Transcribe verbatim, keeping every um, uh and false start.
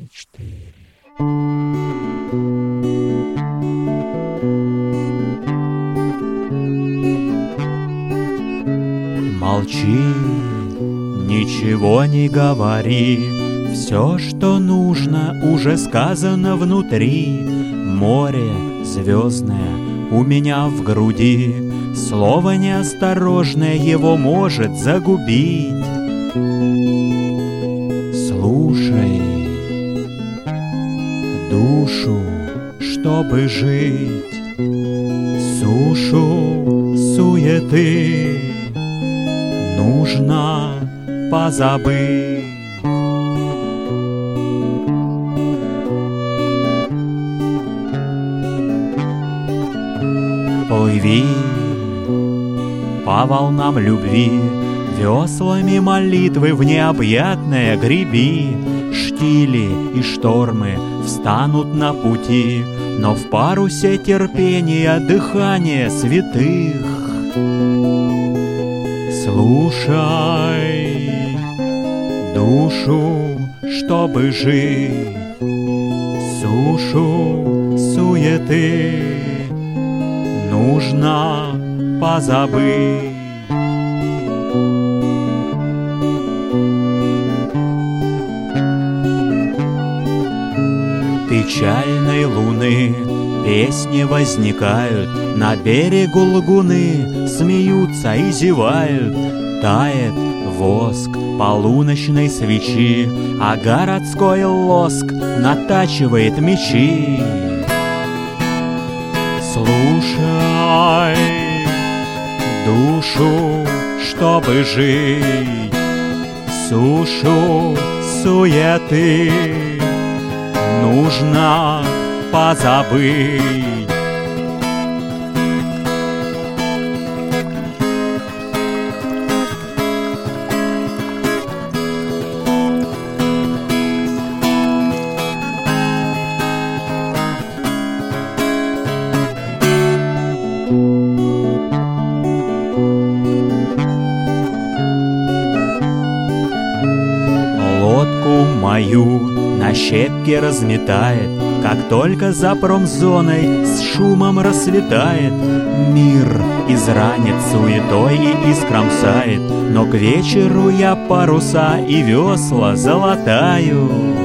четыре. Молчи, ничего не говори, все, что нужно, уже сказано внутри. Море звездное у меня в груди, слово неосторожное его может загубить. Слушай душу, чтобы жить, сушу суеты нужно позабыть. Плыви по волнам любви, веслами молитвы в необъятное греби. Штили и штормы встанут на пути, но в парусе терпения дыхание святых. Слушай душу, чтобы жить, сушу суеты нужно позабыть. Печальной луны песни возникают, на берегу лагуны смеются и зевают. Тает воск полуночной свечи, а городской лоск натачивает мечи. Слушай душу, чтобы жить, сушу суеты нужно позабыть. Лодку мою на щепки разметает, как только за промзоной с шумом рассветает. Мир изранит суетой и искромсает, но к вечеру я паруса и весла залатаю.